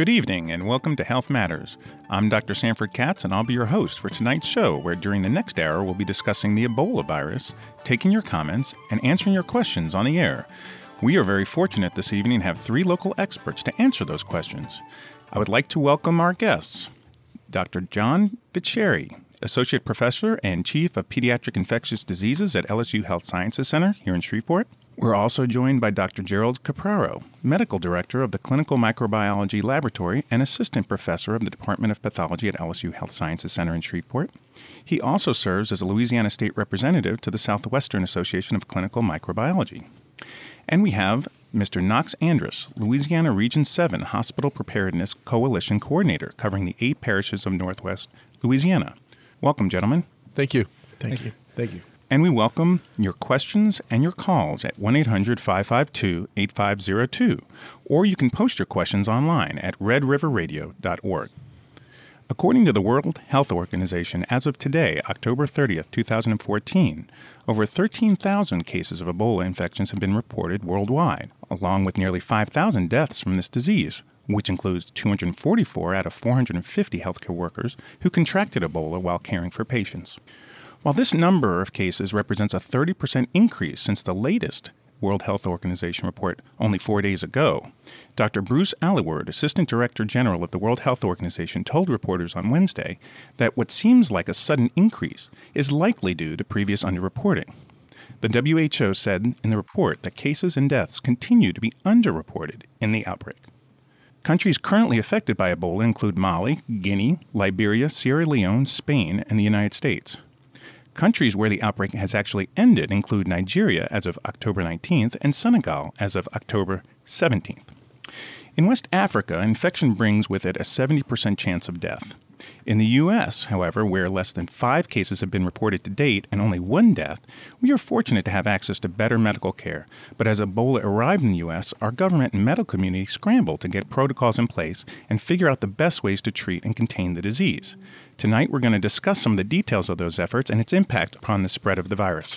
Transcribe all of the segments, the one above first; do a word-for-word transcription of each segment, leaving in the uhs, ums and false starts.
Good evening and welcome to Health Matters. I'm Doctor Sanford Katz and I'll be your host for tonight's show, where during the next hour we'll be discussing the Ebola virus, taking your comments, and answering your questions on the air. We are very fortunate this evening to have three local experts to answer those questions. I would like to welcome our guests. Doctor John Viceri, Associate Professor and Chief of Pediatric Infectious Diseases at L S U Health Sciences Center here in Shreveport. We're also joined by Doctor Gerald Capraro, Medical Director of the Clinical Microbiology Laboratory and Assistant Professor of the Department of Pathology at L S U Health Sciences Center in Shreveport. He also serves as a Louisiana State Representative to the Southwestern Association of Clinical Microbiology. And we have Mister Knox Andrus, Louisiana Region seven Hospital Preparedness Coalition Coordinator, covering the eight parishes of Northwest Louisiana. Welcome, gentlemen. Thank you. Thank, Thank you. Thank you. And we welcome your questions and your calls at one eight hundred five five two eight five zero two, or you can post your questions online at red river radio dot org. According to the World Health Organization, as of today, October thirtieth, twenty fourteen, over thirteen thousand cases of Ebola infections have been reported worldwide, along with nearly five thousand deaths from this disease, which includes two hundred forty-four out of four hundred fifty healthcare workers who contracted Ebola while caring for patients. While this number of cases represents a thirty percent increase since the latest World Health Organization report only four days ago, Doctor Bruce Alliward, Assistant Director General of the World Health Organization, told reporters on Wednesday that what seems like a sudden increase is likely due to previous underreporting. The W H O said in the report that cases and deaths continue to be underreported in the outbreak. Countries currently affected by Ebola include Mali, Guinea, Liberia, Sierra Leone, Spain, and the United States. Countries where the outbreak has actually ended include Nigeria as of October nineteenth and Senegal as of October seventeenth. In West Africa, infection brings with it a seventy percent chance of death. In the U S, however, where less than five cases have been reported to date and only one death, we are fortunate to have access to better medical care. But as Ebola arrived in the U S, our government and medical community scrambled to get protocols in place and figure out the best ways to treat and contain the disease. Tonight, we're going to discuss some of the details of those efforts and its impact upon the spread of the virus.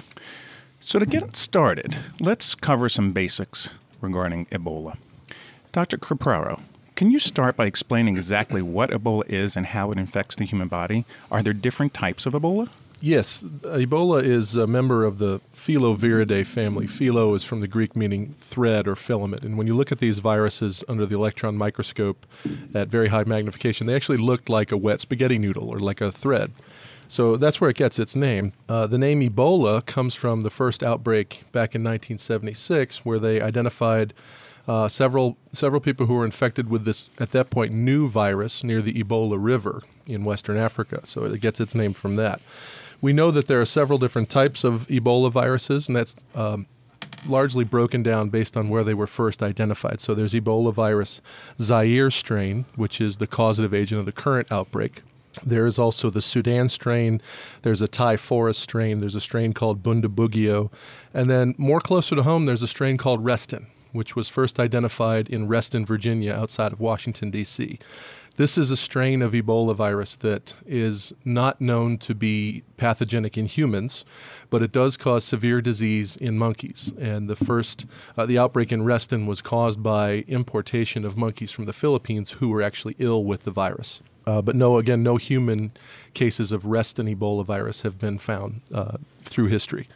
So to get started, let's cover some basics regarding Ebola. Doctor Capraro, can you start by explaining exactly what Ebola is and how it infects the human body? Are there different types of Ebola? Yes. Ebola is a member of the Filoviridae family. Philo is from the Greek meaning thread or filament. And when you look at these viruses under the electron microscope at very high magnification, they actually look like a wet spaghetti noodle or like a thread. So that's where it gets its name. Uh, the name Ebola comes from the first outbreak back in nineteen seventy-six, where they identified Uh, several several people who were infected with this, at that point, new virus near the Ebola River in Western Africa. So it gets its name from that. We know that there are several different types of Ebola viruses, and that's um, largely broken down based on where they were first identified. So there's Ebola virus Zaire strain, which is the causative agent of the current outbreak. There is also the Sudan strain. There's a Thai forest strain. There's a strain called Bundibugyo. And then more closer to home, there's a strain called Reston, which was first identified in Reston, Virginia, outside of Washington, D C This is a strain of Ebola virus that is not known to be pathogenic in humans, but it does cause severe disease in monkeys. And the first, uh, the outbreak in Reston was caused by importation of monkeys from the Philippines who were actually ill with the virus. Uh, but no, again, no human cases of Reston Ebola virus have been found uh, through history.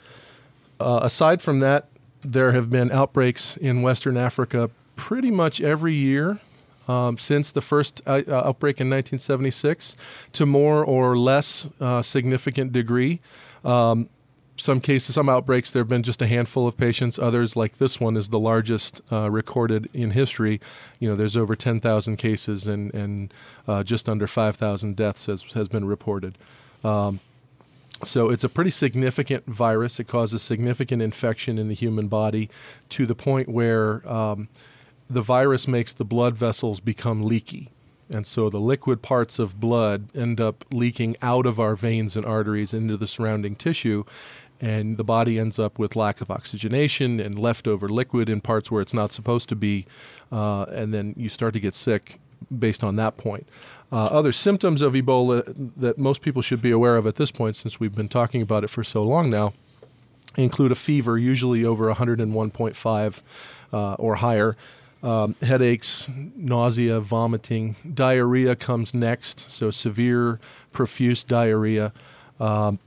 Uh, aside from that, there have been outbreaks in Western Africa pretty much every year um, since the first uh, outbreak in nineteen seventy-six, to more or less uh, significant degree. Um, some cases, some outbreaks, there have been just a handful of patients. Others, like this one, is the largest uh, recorded in history. You know, there's over ten thousand cases and, and uh, just under five thousand deaths has, has been reported. Um, So it's a pretty significant virus. It causes significant infection in the human body to the point where um, the virus makes the blood vessels become leaky. And so the liquid parts of blood end up leaking out of our veins and arteries into the surrounding tissue, and the body ends up with lack of oxygenation and leftover liquid in parts where it's not supposed to be, uh, and then you start to get sick based on that point. Uh, other symptoms of Ebola that most people should be aware of at this point, since we've been talking about it for so long now, include a fever, usually over one hundred one point five uh, or higher, Um, headaches, nausea, vomiting. Diarrhea comes next, so severe, profuse diarrhea. Um,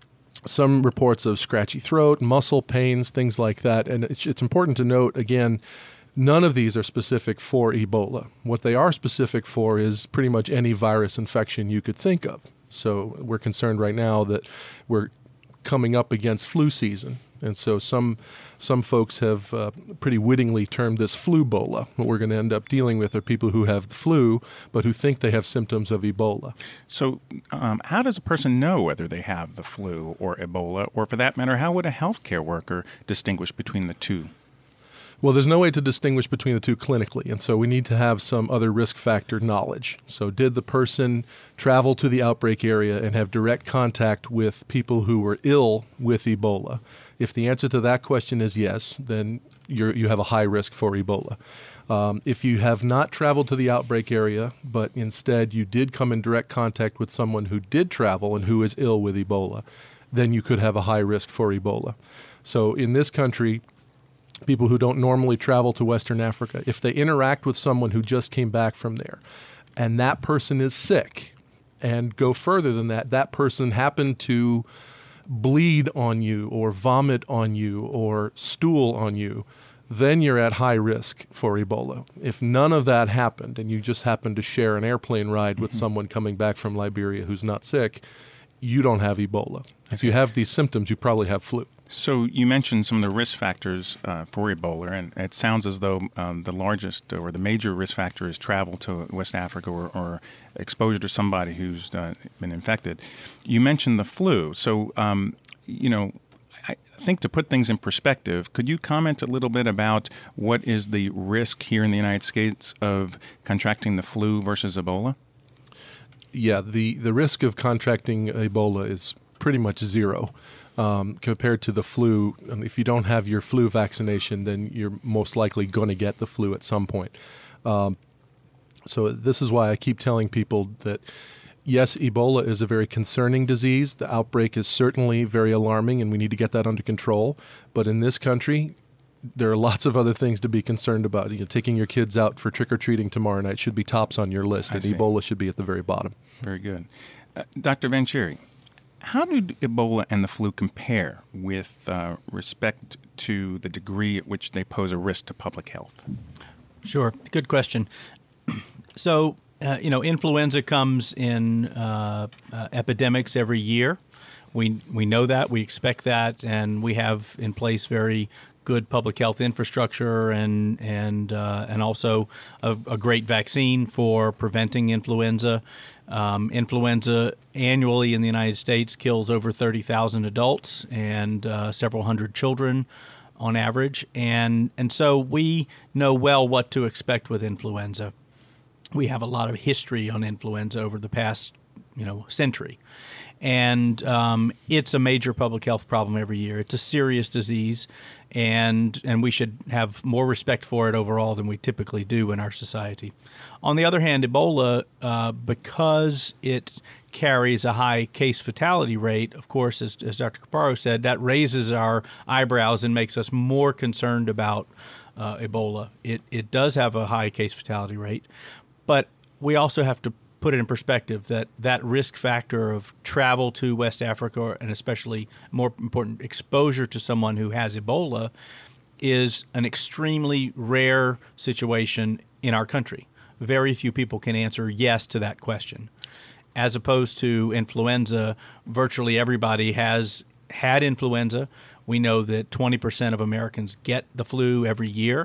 some reports of scratchy throat, muscle pains, things like that. And it's, it's important to note, again, none of these are specific for Ebola. What they are specific for is pretty much any virus infection you could think of. So we're concerned right now that we're coming up against flu season. And so some some folks have uh, pretty wittingly termed this flu-bola. What we're going to end up dealing with are people who have the flu, but who think they have symptoms of Ebola. So um, how does a person know whether they have the flu or Ebola? Or for that matter, how would a healthcare worker distinguish between the two? Well, there's no way to distinguish between the two clinically, and so we need to have some other risk factor knowledge. So did the person travel to the outbreak area and have direct contact with people who were ill with Ebola? If the answer to that question is yes, then you're, you have a high risk for Ebola. Um, if you have not traveled to the outbreak area, but instead you did come in direct contact with someone who did travel and who is ill with Ebola, then you could have a high risk for Ebola. So in this country, people who don't normally travel to Western Africa, if they interact with someone who just came back from there and that person is sick, and go further than that, that person happened to bleed on you or vomit on you or stool on you, then you're at high risk for Ebola. If none of that happened and you just happened to share an airplane ride with mm-hmm. someone coming back from Liberia who's not sick, you don't have Ebola. If you have these symptoms, you probably have flu. So you mentioned some of the risk factors uh, for Ebola, and it sounds as though um, the largest or the major risk factor is travel to West Africa or, or exposure to somebody who's uh, been infected. You mentioned the flu. So, um, you know, I think to put things in perspective, could you comment a little bit about what is the risk here in the United States of contracting the flu versus Ebola? Yeah, the, the risk of contracting Ebola is pretty much zero. Um, compared to the flu. And if you don't have your flu vaccination, then you're most likely going to get the flu at some point. Um, so this is why I keep telling people that, yes, Ebola is a very concerning disease. The outbreak is certainly very alarming, and we need to get that under control. But in this country, there are lots of other things to be concerned about. You know, taking your kids out for trick-or-treating tomorrow night should be tops on your list, I and see. Ebola should be at the very bottom. Very good. Uh, Doctor Vancheri, how do Ebola and the flu compare with uh, respect to the degree at which they pose a risk to public health? Sure. Good question. So, uh, you know, influenza comes in uh, uh, epidemics every year. We we know that. We expect that. And we have in place very good public health infrastructure and and uh, and also a, a great vaccine for preventing influenza. Um, influenza annually in the United States kills over thirty thousand adults and uh, several hundred children on average. And and so we know well what to expect with influenza. We have a lot of history on influenza over the past, you know, century. And um, it's a major public health problem every year. It's a serious disease, and and we should have more respect for it overall than we typically do in our society. On the other hand, Ebola, uh, because it carries a high case fatality rate, of course, as, as Doctor Caparo said, that raises our eyebrows and makes us more concerned about uh, Ebola. It it does have a high case fatality rate, but we also have to put it in perspective that that risk factor of travel to West Africa, and especially more important, exposure to someone who has Ebola, is an extremely rare situation in our country. Very few people can answer yes to that question. As opposed to influenza, virtually everybody has had influenza. We know that twenty percent of Americans get the flu every year,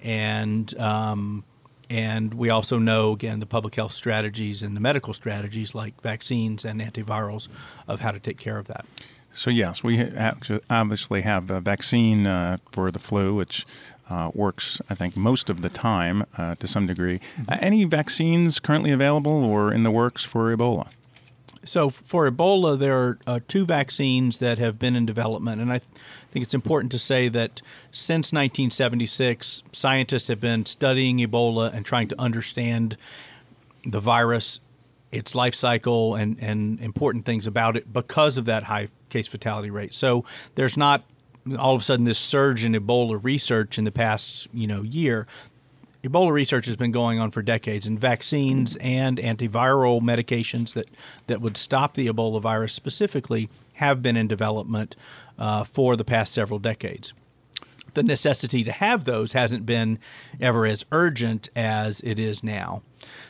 and um, And we also know, again, the public health strategies and the medical strategies like vaccines and antivirals of how to take care of that. So, yes, we ha- obviously have a vaccine uh, for the flu, which uh, works, I think, most of the time uh, to some degree. Mm-hmm. Uh, any vaccines currently available or in the works for Ebola? So for Ebola, there are uh, two vaccines that have been in development, and I th- think it's important to say that since nineteen seventy-six, scientists have been studying Ebola and trying to understand the virus, its life cycle, and, and important things about it because of that high case fatality rate. So there's not all of a sudden this surge in Ebola research in the past, you know, year. Ebola research has been going on for decades, and vaccines and antiviral medications that, that would stop the Ebola virus specifically have been in development uh, for the past several decades. The necessity to have those hasn't been ever as urgent as it is now.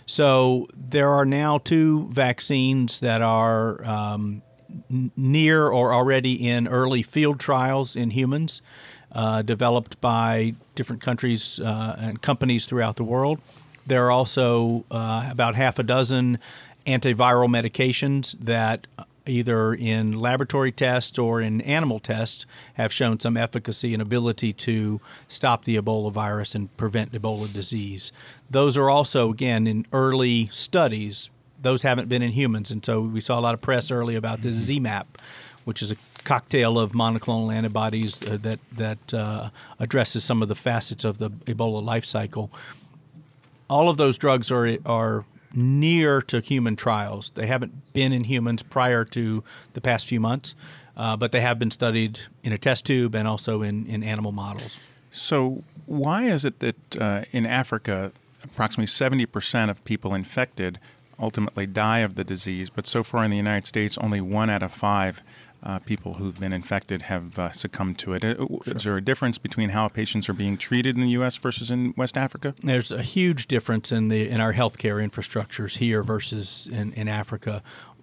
So there are now two vaccines that are um, n- near or already in early field trials in humans, uh, developed by different countries uh, and companies throughout the world. There are also uh, about half a dozen antiviral medications that either in laboratory tests or in animal tests have shown some efficacy and ability to stop the Ebola virus and prevent Ebola disease. Those are also, again, in early studies. Those haven't been in humans, and so we saw a lot of press early about this Z MAP, which is a cocktail of monoclonal antibodies uh, that, that uh, addresses some of the facets of the Ebola life cycle. All of those drugs are are near to human trials. They haven't been in humans prior to the past few months, uh, but they have been studied in a test tube and also in, in animal models. So why is it that uh, in Africa, approximately seventy percent of people infected ultimately die of the disease, but so far in the United States, only one out of five uh, people who've been infected have uh, succumbed to it? Sure. Is there a difference between how patients are being treated in the U S versus in West Africa? There's a huge difference in the in our healthcare infrastructures here versus in, in Africa.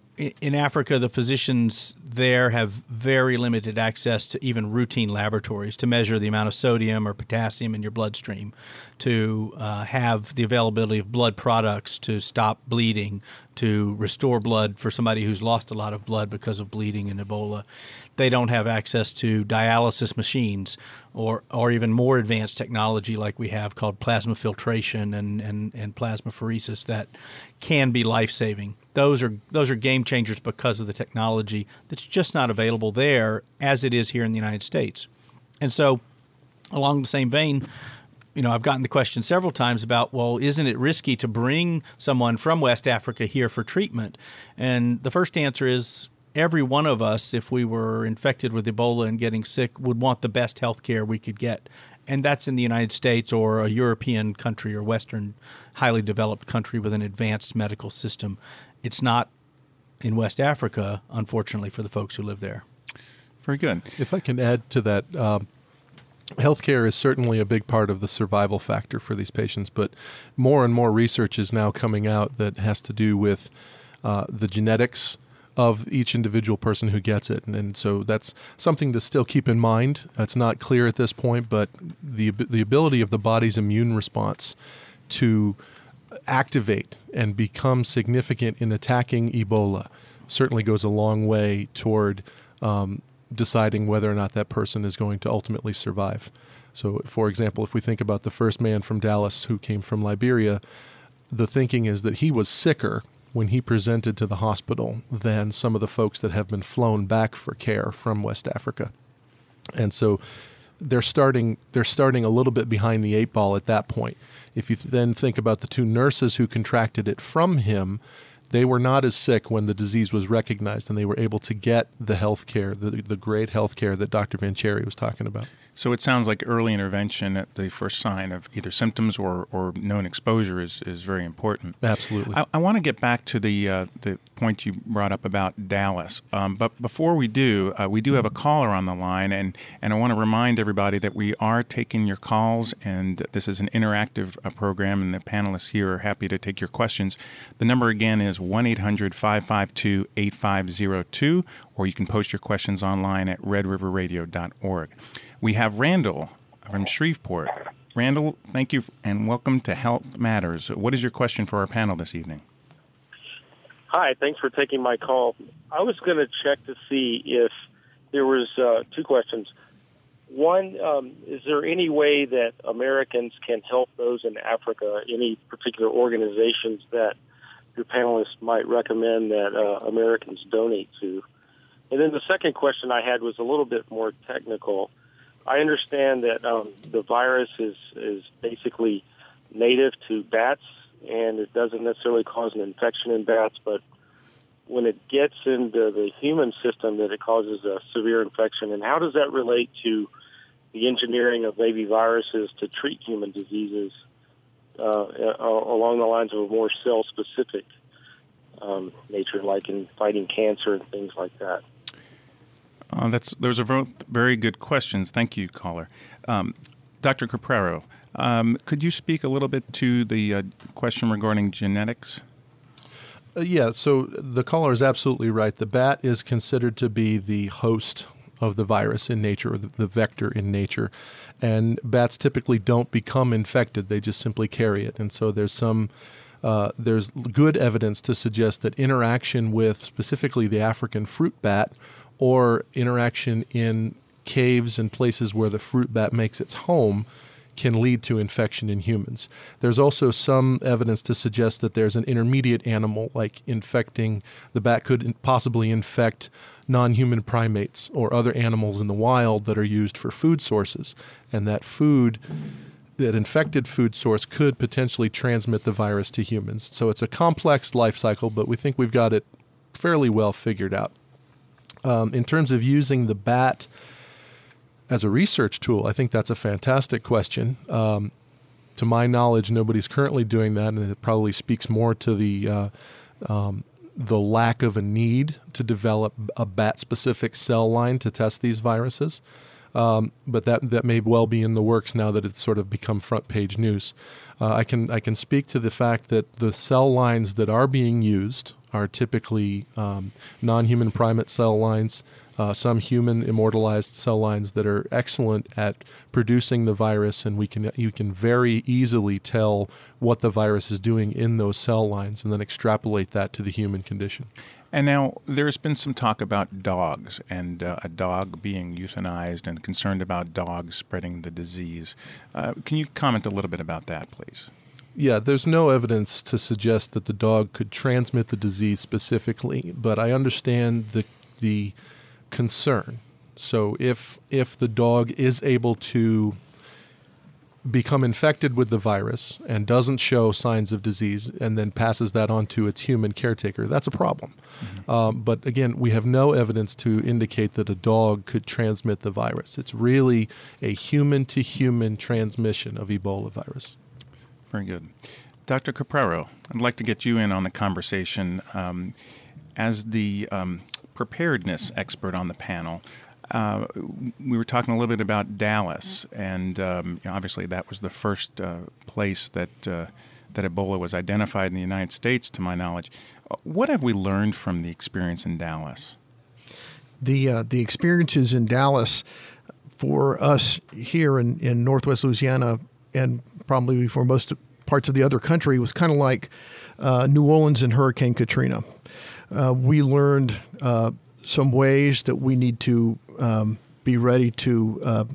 In Africa, the physicians there have very limited access to even routine laboratories to measure the amount of sodium or potassium in your bloodstream, to uh, have the availability of blood products to stop bleeding, to restore blood for somebody who's lost a lot of blood because of bleeding in Ebola. They don't have access to dialysis machines or or even more advanced technology like we have called plasma filtration and, and, and plasmapheresis that can be life-saving. Those are those are game changers because of the technology that's just not available there as it is here in the United States. And so along the same vein, you know, I've gotten the question several times about, well, isn't it risky to bring someone from West Africa here for treatment? And the first answer is every one of us, if we were infected with Ebola and getting sick, would want the best health care we could get. And that's in the United States or a European country or Western highly developed country with an advanced medical system. It's not in West Africa, unfortunately, for the folks who live there. Very good. If I can add to that, um, healthcare is certainly a big part of the survival factor for these patients, but more and more research is now coming out that has to do with uh, the genetics of each individual person who gets it. And, and so that's something to still keep in mind. It's not clear at this point, but the the ability of the body's immune response to activate and become significant in attacking Ebola certainly goes a long way toward um, deciding whether or not that person is going to ultimately survive. So, for example, if we think about the first man from Dallas who came from Liberia, the thinking is that he was sicker when he presented to the hospital than some of the folks that have been flown back for care from West Africa. And so they're starting they're starting a little bit behind the eight ball at that point. If you then think about the two nurses who contracted it from him, they were not as sick when the disease was recognized, and they were able to get the health care, the, the great health care that Doctor Vancheri was talking about. So it sounds like early intervention at the first sign of either symptoms or, or known exposure is, is very important. Absolutely. I, I want to get back to the uh, the point you brought up about Dallas. Um, but before we do, uh, we do have a caller on the line, and, and I want to remind everybody that we are taking your calls, and this is an interactive uh, program, and the panelists here are happy to take your questions. The number again is one eight hundred five five two eight five zero two, or you can post your questions online at red river radio dot org. We have Randall from Shreveport. Randall, thank you and welcome to Health Matters. What is your question for our panel this evening? Hi, thanks for taking my call. I was going to check to see if there was uh, two questions. One, um, is there any way that Americans can help those in Africa, any particular organizations that your panelists might recommend that uh, Americans donate to? And then the second question I had was a little bit more technical. I understand that um, the virus is, is basically native to bats, and it doesn't necessarily cause an infection in bats, but when it gets into the human system, that it causes a severe infection. And how does that relate to the engineering of baby viruses to treat human diseases? uh, along the lines of a more cell-specific um, nature, like in fighting cancer and things like that? Uh, that's those are both very good questions. Thank you, caller. Um, Doctor Capraro, um, could you speak a little bit to the uh, question regarding genetics? Uh, yeah, so the caller is absolutely right. The bat is considered to be the host of the virus in nature, or the, the vector in nature. And bats typically don't become infected. They just simply carry it. And so there's some uh, there's good evidence to suggest that interaction with specifically the African fruit bat, or interaction in caves and places where the fruit bat makes its home, can lead to infection in humans. There's also some evidence to suggest that there's an intermediate animal, like infecting, the bat could possibly infect non-human primates or other animals in the wild that are used for food sources, and that food, that infected food source could potentially transmit the virus to humans. So it's a complex life cycle, but we think we've got it fairly well figured out. Um, in terms of using the bat as a research tool, I think that's a fantastic question. Um, to my knowledge, nobody's currently doing that, and it probably speaks more to the uh, um, the lack of a need to develop a bat-specific cell line to test these viruses. Um, but that that may well be in the works now that it's sort of become front-page news. Uh, I can I can speak to the fact that the cell lines that are being used are typically um, non-human primate cell lines, uh, some human immortalized cell lines that are excellent at producing the virus, and we can you can very easily tell what the virus is doing in those cell lines and then extrapolate that to the human condition. And now there's been some talk about dogs and uh, a dog being euthanized and concerned about dogs spreading the disease. Uh, can you comment a little bit about that, please? Yeah, there's no evidence to suggest that the dog could transmit the disease specifically, but I understand the the concern. So if if the dog is able to become infected with the virus and doesn't show signs of disease and then passes that on to its human caretaker, that's a problem. Mm-hmm. Um, but again, we have no evidence to indicate that a dog could transmit the virus. It's really a human-to-human transmission of Ebola virus. Very good. Doctor Capraro, I'd like to get you in on the conversation. Um, as the um, preparedness expert on the panel, uh, we were talking a little bit about Dallas, and um, you know, obviously that was the first uh, place that uh, that Ebola was identified in the United States, to my knowledge. What have we learned from the experience in Dallas? The uh, the experiences in Dallas for us here in, in Northwest Louisiana, and probably for most parts of the other country, was kind of like uh, New Orleans and Hurricane Katrina. Uh, we learned uh, some ways that we need to um, be ready to uh,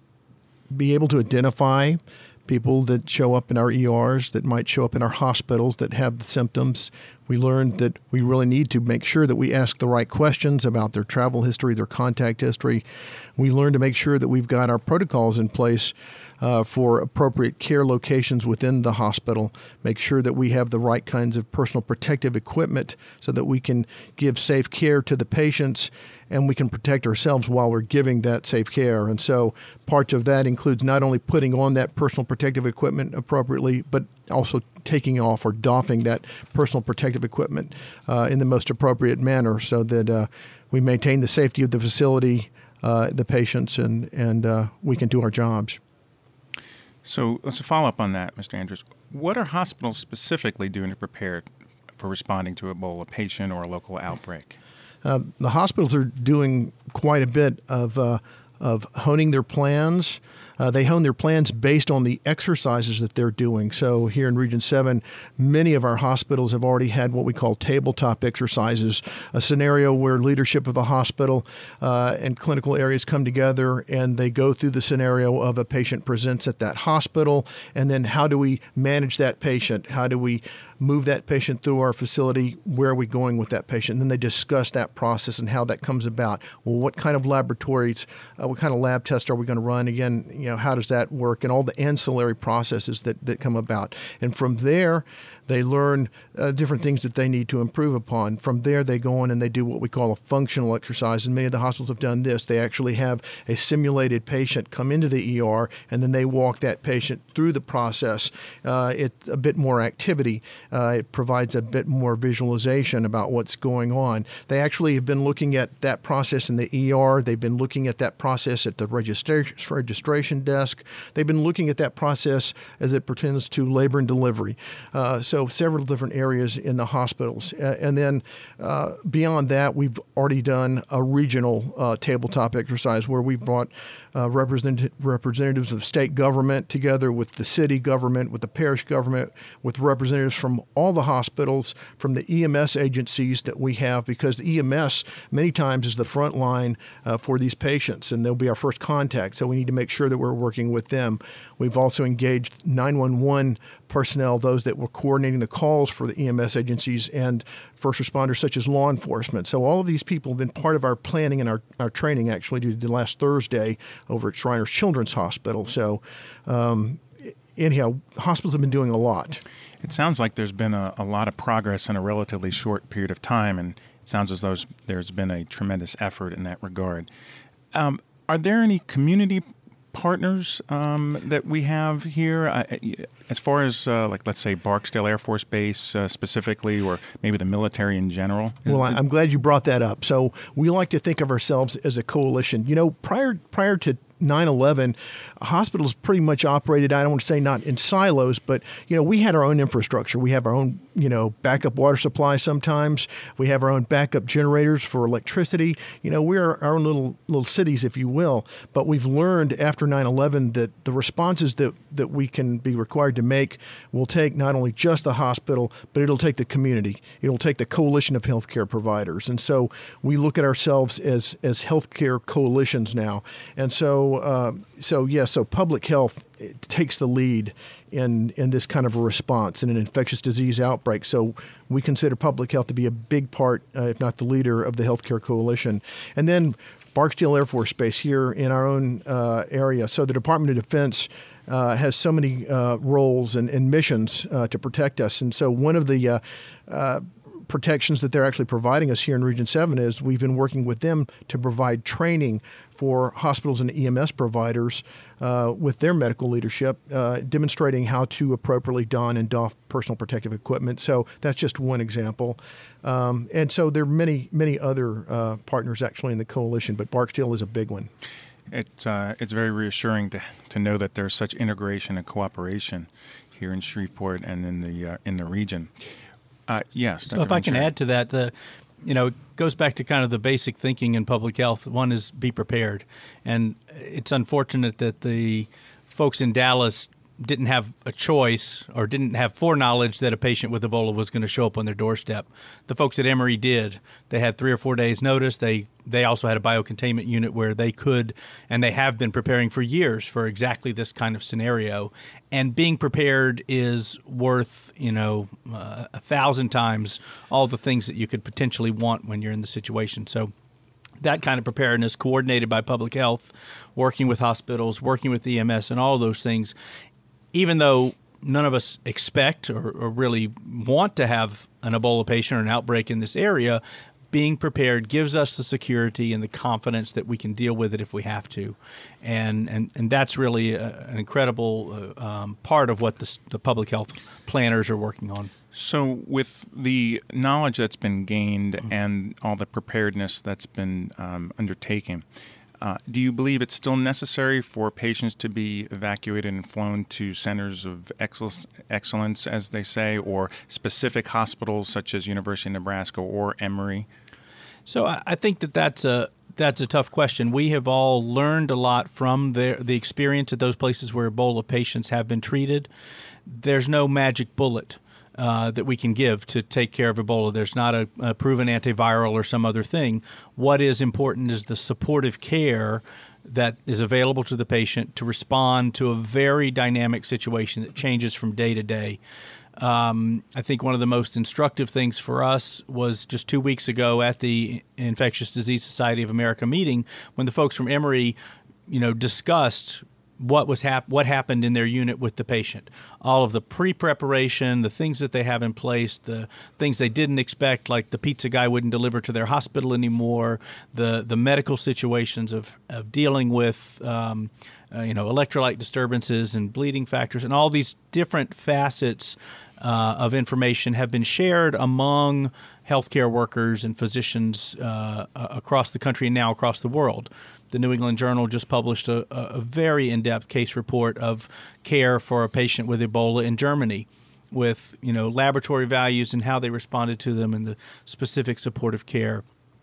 be able to identify people that show up in our E Rs, that might show up in our hospitals that have the symptoms. We learned that we really need to make sure that we ask the right questions about their travel history, their contact history. We learned to make sure that we've got our protocols in place uh, for appropriate care locations within the hospital, make sure that we have the right kinds of personal protective equipment so that we can give safe care to the patients and we can protect ourselves while we're giving that safe care. And so part of that includes not only putting on that personal protective equipment appropriately, but also taking off or doffing that personal protective equipment uh, in the most appropriate manner so that uh, we maintain the safety of the facility, uh, the patients, and, and uh, we can do our jobs. So let's follow up on that, Mister Andrews. What are hospitals specifically doing to prepare for responding to Ebola, a patient or a local outbreak? Uh, the hospitals are doing quite a bit of uh, of honing their plans. Uh, they hone their plans based on the exercises that they're doing. So here in Region seven, many of our hospitals have already had what we call tabletop exercises, a scenario where leadership of the hospital uh, and clinical areas come together and they go through the scenario of a patient presents at that hospital, and then how do we manage that patient? How do we move that patient through our facility? Where are we going with that patient? And then they discuss that process and how that comes about. Well, what kind of laboratories, uh, what kind of lab tests are we going to run? Again, you You know, how does that work, and all the ancillary processes that, that come about. And from there, they learn uh, different things that they need to improve upon. From there, they go on and they do what we call a functional exercise. And many of the hospitals have done this. They actually have a simulated patient come into the E R, and then they walk that patient through the process. Uh, it's a bit more activity. Uh, it provides a bit more visualization about what's going on. They actually have been looking at that process in the E R. They've been looking at that process at the registration registration desk. They've been looking at that process as it pertains to labor and delivery. Uh, so several different areas in the hospitals. Uh, and then uh, beyond that, we've already done a regional uh, tabletop exercise where we brought uh, represent- representatives of the state government together with the city government, with the parish government, with representatives from all the hospitals, from the E M S agencies that we have, because the E M S many times is the front line uh, for these patients, and they'll be our first contact. So we need to make sure that we're working with them. We've also engaged nine one one personnel, those that were coordinating the calls for the E M S agencies, and first responders such as law enforcement. So all of these people have been part of our planning and our, our training, actually, due to last Thursday over at Shriners Children's Hospital. So um, anyhow, hospitals have been doing a lot. It sounds like there's been a, a lot of progress in a relatively short period of time, and it sounds as though there's been a tremendous effort in that regard. Um, are there any community partners um, that we have here, uh, as far as, uh, like, let's say, Barksdale Air Force Base uh, specifically, or maybe the military in general? Well, I'm glad you brought that up. So we like to think of ourselves as a coalition. You know, prior prior to nine eleven, hospitals pretty much operated, I don't want to say not in silos, but, you know, we had our own infrastructure. We have our own, you know, backup water supply sometimes. We have our own backup generators for electricity. You know, we're our own little little cities, if you will. But we've learned after nine eleven that the responses that, that we can be required to make will take not only just the hospital, but it'll take the community. It'll take the coalition of healthcare providers. And so we look at ourselves as, as healthcare coalitions now. And so Uh, so yes, yeah, so public health takes the lead in in this kind of a response in an infectious disease outbreak. So we consider public health to be a big part, uh, if not the leader, of the healthcare coalition. And then Barksdale Air Force Base here in our own uh, area. So the Department of Defense uh, has so many uh, roles and, and missions uh, to protect us. And so one of the uh, uh, protections that they're actually providing us here in Region seven is we've been working with them to provide training for hospitals and E M S providers uh, with their medical leadership, uh, demonstrating how to appropriately don and doff personal protective equipment. So that's just one example. Um, and so there are many, many other uh, partners actually in the coalition, but Barksdale is a big one. It's, uh, it's very reassuring to, to know that there's such integration and cooperation here in Shreveport and in the, uh, in the region. Uh, yes. So if I can add to that, the you know, it goes back to kind of the basic thinking in public health. One is be prepared. And it's unfortunate that the folks in Dallas didn't have a choice or didn't have foreknowledge that a patient with Ebola was going to show up on their doorstep. The folks at Emory did. They had three or four days notice. They they also had a biocontainment unit where they could, and they have been preparing for years for exactly this kind of scenario. And being prepared is worth, you know, uh, a thousand times all the things that you could potentially want when you're in the situation. So that kind of preparedness, coordinated by public health, working with hospitals, working with E M S, and all of those things, even though none of us expect or, or really want to have an Ebola patient or an outbreak in this area, being prepared gives us the security and the confidence that we can deal with it if we have to. And and, and that's really a, an incredible uh, um, part of what the, the public health planners are working on. So with the knowledge that's been gained and all the preparedness that's been um, undertaken, Uh, do you believe it's still necessary for patients to be evacuated and flown to centers of excellence, as they say, or specific hospitals such as University of Nebraska or Emory? So I think that that's a that's a tough question. We have all learned a lot from the the experience at those places where Ebola patients have been treated. There's no magic bullet Uh, that we can give to take care of Ebola. There's not a, a proven antiviral or some other thing. What is important is the supportive care that is available to the patient to respond to a very dynamic situation that changes from day to day. Um, I think one of the most instructive things for us was just two weeks ago at the Infectious Disease Society of America meeting when the folks from Emory, you know, discussed what was hap- what happened in their unit with the patient, all of the pre-preparation, the things that they have in place, the things they didn't expect, like the pizza guy wouldn't deliver to their hospital anymore, the the medical situations of of dealing with um, uh, you know electrolyte disturbances and bleeding factors, and all these different facets uh, of information have been shared among healthcare workers and physicians uh, across the country and now across the world. The New England Journal just published a, a very in-depth case report of care for a patient with Ebola in Germany, with you know laboratory values and how they responded to them and the specific supportive care.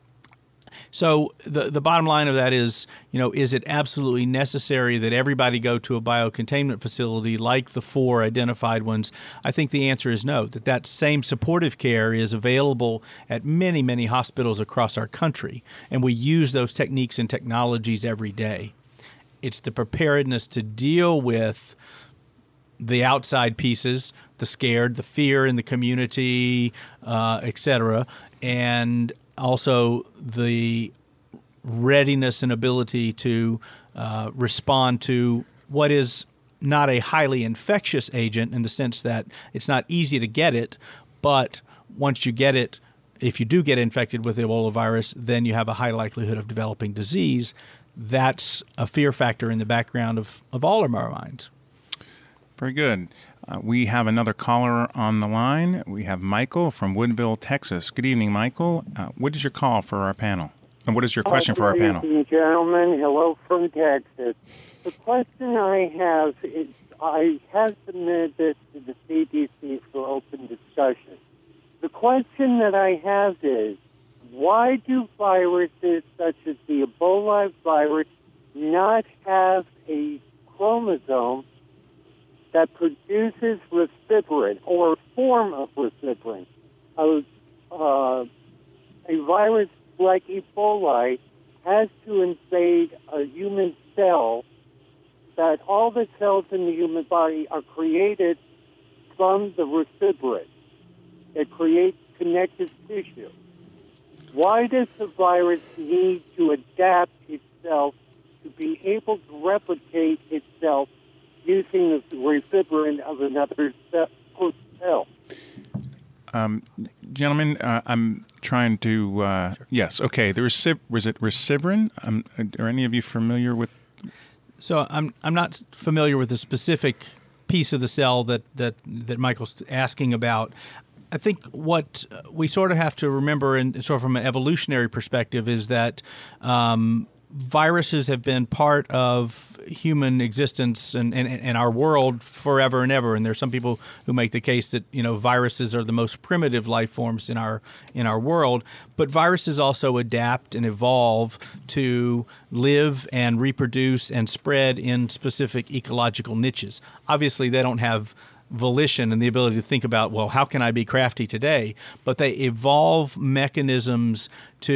So the the bottom line of that is, you know, is it absolutely necessary that everybody go to a biocontainment facility like the four identified ones? I think the answer is no, that that same supportive care is available at many, many hospitals across our country, and we use those techniques and technologies every day. It's the preparedness to deal with the outside pieces, the scared, the fear in the community, uh, et cetera, and also the readiness and ability to uh, respond to what is not a highly infectious agent in the sense that it's not easy to get it, but once you get it, if you do get infected with the Ebola virus, then you have a high likelihood of developing disease. That's a fear factor in the background of, of all of our minds. Very good. Uh, we have another caller on the line. We have Michael from Woodville, Texas. Good evening, Michael. Uh, what is your call for our panel? And what is your question for our panel? Good evening, gentlemen. Hello from Texas. The question I have is, I have submitted this to the C D C for open discussion. The question that I have is, why do viruses such as the Ebola virus not have a chromosome that produces ribavirin, or a form of ribavirin? A, uh, a virus like Ebola has to invade a human cell, that all the cells in the human body are created from the ribavirin. It creates connective tissue. Why does the virus need to adapt itself to be able to replicate itself using the ribavirin of another cell? Um, gentlemen, uh, I'm trying to. Uh, sure. Yes, okay. The recib- was it ribavirin? Um, are any of you familiar with? So I'm I'm not familiar with the specific piece of the cell that that that Michael's asking about. I think what we sort of have to remember, and sort of from an evolutionary perspective, is that um, viruses have been part of human existence and, and, and our world forever and ever. And there are some people who make the case that, you know, viruses are the most primitive life forms in our in our world. But viruses also adapt and evolve to live and reproduce and spread in specific ecological niches. Obviously, they don't have volition and the ability to think about, well, how can I be crafty today? But they evolve mechanisms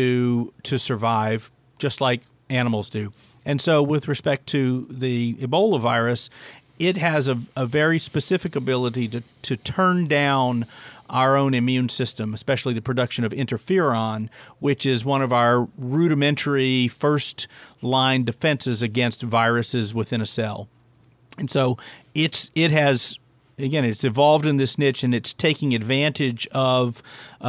to to survive, just like animals do. And so with respect to the Ebola virus, it has a, a very specific ability to, to turn down our own immune system, especially the production of interferon, which is one of our rudimentary first-line defenses against viruses within a cell. And so it's it has... Again, it's evolved in this niche, and it's taking advantage of,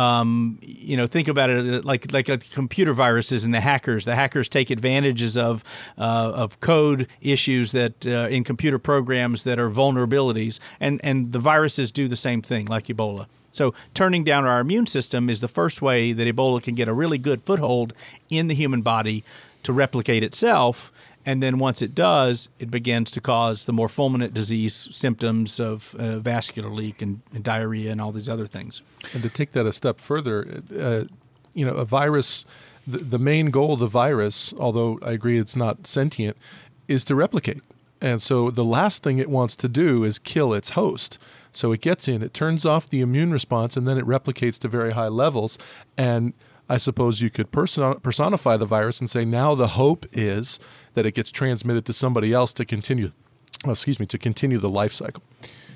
um, you know, think about it like like, like computer viruses and the hackers. The hackers take advantages of uh, of code issues that uh, in computer programs that are vulnerabilities, and and the viruses do the same thing, like Ebola. So turning down our immune system is the first way that Ebola can get a really good foothold in the human body to replicate itself. And then once it does, it begins to cause the more fulminant disease symptoms of uh, vascular leak and, and diarrhea and all these other things. And to take that a step further, uh, you know, a virus, the, the main goal of the virus, although I agree it's not sentient, is to replicate. And so the last thing it wants to do is kill its host. So it gets in, it turns off the immune response, and then it replicates to very high levels. And I suppose you could person- personify the virus and say now the hope is that it gets transmitted to somebody else to continue, oh, excuse me, to continue the life cycle.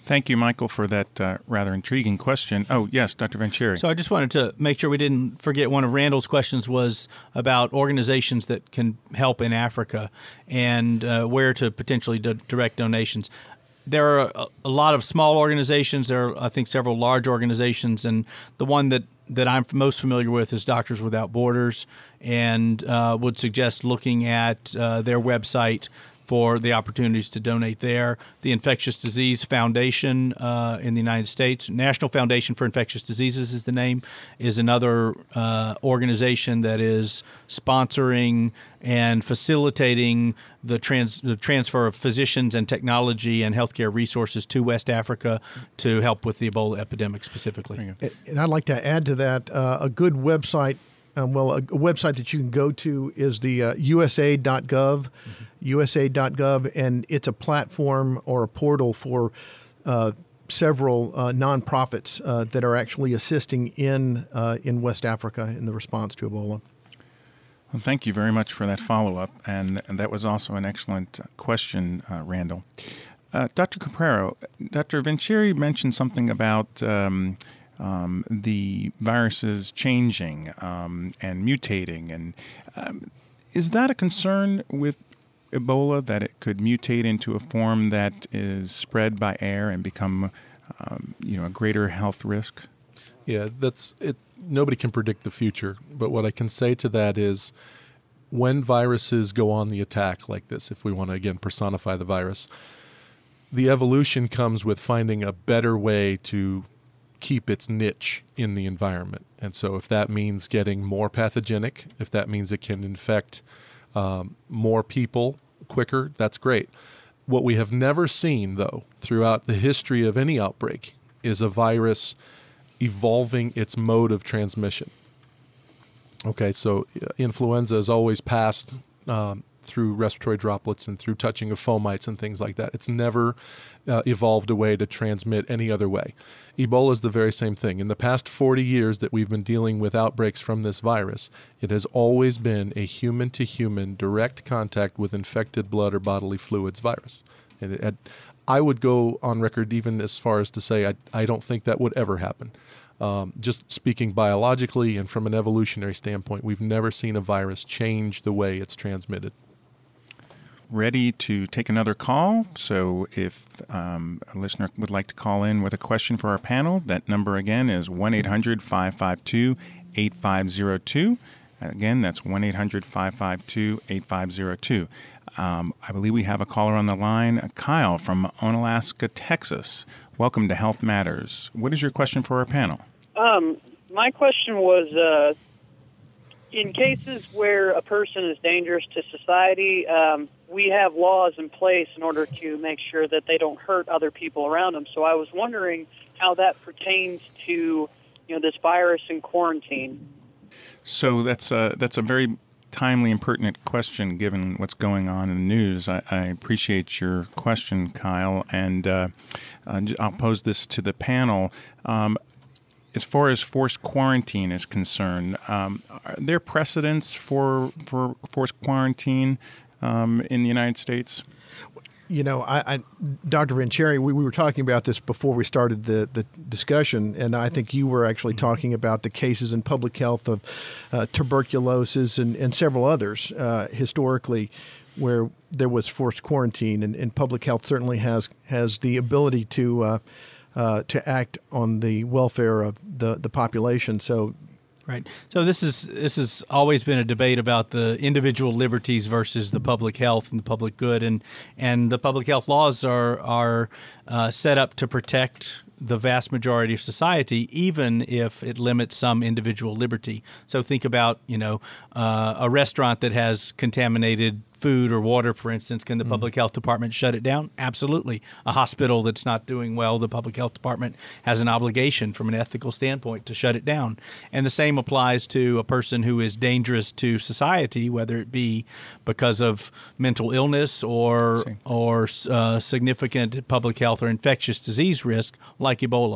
Thank you, Michael, for that uh, rather intriguing question. Oh, yes, Doctor Vanchieri. So I just wanted to make sure we didn't forget one of Randall's questions was about organizations that can help in Africa and uh, where to potentially do- direct donations. There are a, a lot of small organizations. There are, I think, several large organizations, and the one that, that I'm most familiar with is Doctors Without Borders, and uh, would suggest looking at uh, their website for the opportunities to donate there. The Infectious Disease Foundation uh, in the United States, National Foundation for Infectious Diseases is the name, is another uh, organization that is sponsoring and facilitating the, trans- the transfer of physicians and technology and healthcare resources to West Africa to help with the Ebola epidemic specifically. And I'd like to add to that uh, a good website. Um, well, a, a website that you can go to is the uh, U S A dot gov, mm-hmm. U S A dot gov, and it's a platform or a portal for uh, several uh, nonprofits uh, that are actually assisting in uh, in West Africa in the response to Ebola. Well, thank you very much for that follow-up, and, and that was also an excellent question, uh, Randall. Uh, Doctor Capraro, Doctor Vanchieri mentioned something about um, Um, the viruses changing um, and mutating. And um, is that a concern with Ebola, that it could mutate into a form that is spread by air and become, um, you know, a greater health risk? Yeah, that's it. Nobody can predict the future, but what I can say to that is when viruses go on the attack like this, if we want to, again, personify the virus, the evolution comes with finding a better way to keep its niche in the environment. And so if that means getting more pathogenic, if that means it can infect um, more people quicker, that's great. What we have never seen, though, throughout the history of any outbreak is a virus evolving its mode of transmission. Okay, so uh, influenza has always passed um, through respiratory droplets and through touching of fomites and things like that. It's never uh, evolved a way to transmit any other way. Ebola is the very same thing. In the past forty years that we've been dealing with outbreaks from this virus, it has always been a human-to-human direct contact with infected blood or bodily fluids virus. And it, I would go on record even as far as to say I, I don't think that would ever happen. Um, just speaking biologically and from an evolutionary standpoint, we've never seen a virus change the way it's transmitted. Ready to take another call. So if um, a listener would like to call in with a question for our panel, that number again is one eight hundred five five two eight five zero two. Again, that's one eight hundred five five two eight five zero two. Um, I believe we have a caller on the line, Kyle from Onalaska, Texas. Welcome to Health Matters. What is your question for our panel? Um, my question was, uh, in cases where a person is dangerous to society, um, we have laws in place in order to make sure that they don't hurt other people around them. So I was wondering how that pertains to, you know, this virus and quarantine. So that's a, that's a very timely and pertinent question given what's going on in the news. I, I appreciate your question, Kyle, and uh, I'll pose this to the panel. Um, as far as forced quarantine is concerned, um, are there precedents for for forced quarantine um, in the United States? You know, I, I Doctor Vanchieri, we, we were talking about this before we started the, the discussion, and I think you were actually talking about the cases in public health of uh, tuberculosis and, and several others uh, historically where there was forced quarantine, and, and public health certainly has has the ability to uh, uh, to act on the welfare of the, the population. So. Right. So this is this has always been a debate about the individual liberties versus the public health and the public good, and and the public health laws are are uh, set up to protect the vast majority of society, even if it limits some individual liberty. So think about, you know, uh, a restaurant that has contaminated food or water, for instance. Can the mm. public health department shut it down? Absolutely. A hospital that's not doing well, the public health department has an obligation from an ethical standpoint to shut it down. And the same applies to a person who is dangerous to society, whether it be because of mental illness or or uh, significant public health or infectious disease risk like Ebola.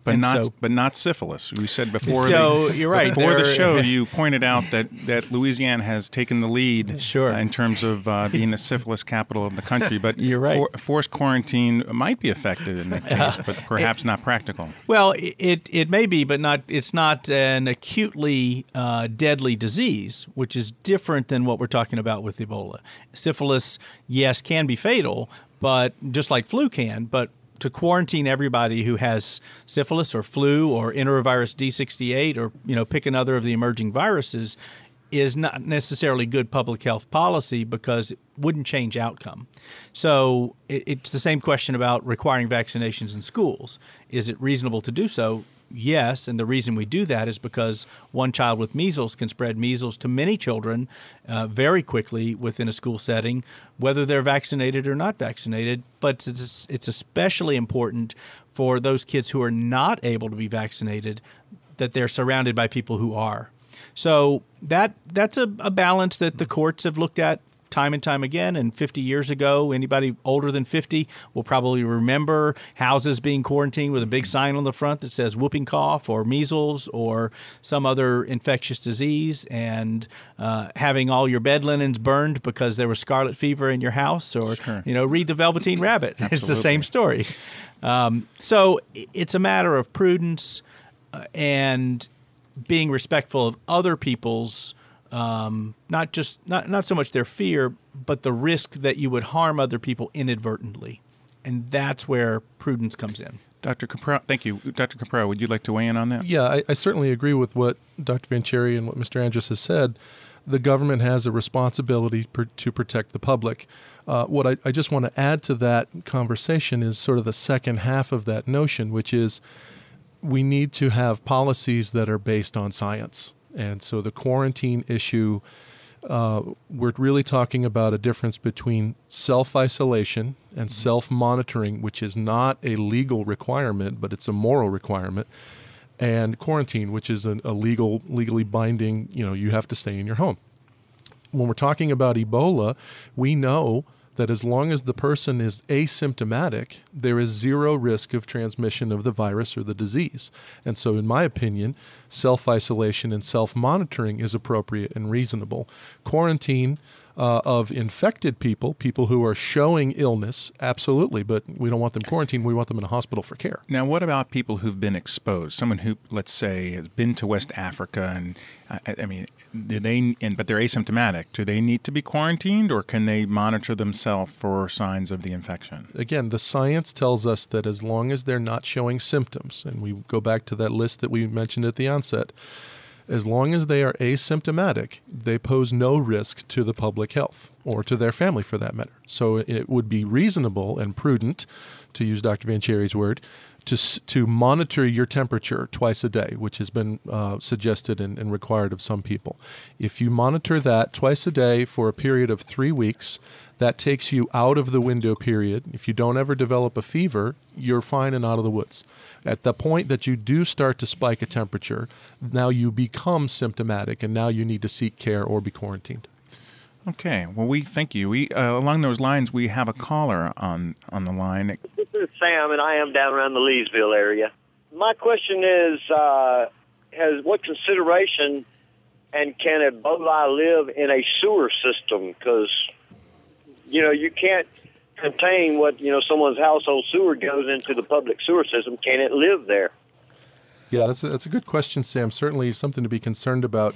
But And not, so- but not syphilis. You said before. So, the, you're right, Before the there- show, you pointed out that, that Louisiana has taken the lead Sure. uh, in terms of uh, being the syphilis capital of the country. But You're right. for, forced quarantine might be effective in that case, but perhaps not practical. Well, it it may be, but not. It's not an acutely uh, deadly disease, which is different than what we're talking about with Ebola. Syphilis, yes, can be fatal, but just like flu can. But to quarantine everybody who has syphilis or flu or enterovirus D sixty-eight or you know pick another of the emerging viruses is not necessarily good public health policy because it wouldn't change outcome. So it, it's the same question about requiring vaccinations in schools. Is it reasonable to do so? Yes, and the reason we do that is because one child with measles can spread measles to many children uh, very quickly within a school setting, whether they're vaccinated or not vaccinated. But it's, it's especially important for those kids who are not able to be vaccinated that they're surrounded by people who are. So that that's a, a balance that the courts have looked at time and time again. And fifty years ago, anybody older than fifty will probably remember houses being quarantined with a big sign on the front that says whooping cough or measles or some other infectious disease, and uh, having all your bed linens burned because there was scarlet fever in your house, or Sure. you know, read the Velveteen Rabbit. It's the Absolutely. same story. Um, so it's a matter of prudence uh, and being respectful of other people's, um, not just not not so much their fear, but the risk that you would harm other people inadvertently, and that's where prudence comes in. Doctor Capra, thank you. Doctor Capra, would you like to weigh in on that? Yeah, I, I certainly agree with what Doctor Vancheri and what Mister Andrus has said. The government has a responsibility per, to protect the public. Uh, what I, I just want to add to that conversation is sort of the second half of that notion, which is we need to have policies that are based on science. And so the quarantine issue, uh, we're really talking about a difference between self-isolation and self-monitoring, which is not a legal requirement, but it's a moral requirement, and quarantine, which is a, a legal, legally binding, you know, you have to stay in your home. When we're talking about Ebola, we know that as long as the person is asymptomatic, there is zero risk of transmission of the virus or the disease. And so, in my opinion, self-isolation and self-monitoring is appropriate and reasonable. Quarantine uh, of infected people, people who are showing illness, absolutely, but we don't want them quarantined. We want them in a hospital for care. Now, what about people who've been exposed? Someone who, let's say, has been to West Africa, and I, I mean, do they? And but they're asymptomatic. Do they need to be quarantined, or can they monitor themselves for signs of the infection? Again, the science tells us that as long as they're not showing symptoms, and we go back to that list that we mentioned at the onset, as long as they are asymptomatic, they pose no risk to the public health or to their family for that matter. So it would be reasonable and prudent, to use Doctor Vancheri's word, to to monitor your temperature twice a day, which has been uh, suggested and, and required of some people. If you monitor that twice a day for a period of three weeks, that takes you out of the window period. If you don't ever develop a fever, you're fine and out of the woods. At the point that you do start to spike a temperature, now you become symptomatic, and now you need to seek care or be quarantined. Okay. Well, we thank you. We uh, along those lines, we have a caller on on the line. This is Sam, and I am down around the Leesville area. My question is, uh, has what consideration and can Ebola live in a sewer system? Because, you know, you can't contain what, you know, someone's household sewer goes into the public sewer system. Can it live there? Yeah, that's a, that's a good question, Sam. Certainly something to be concerned about.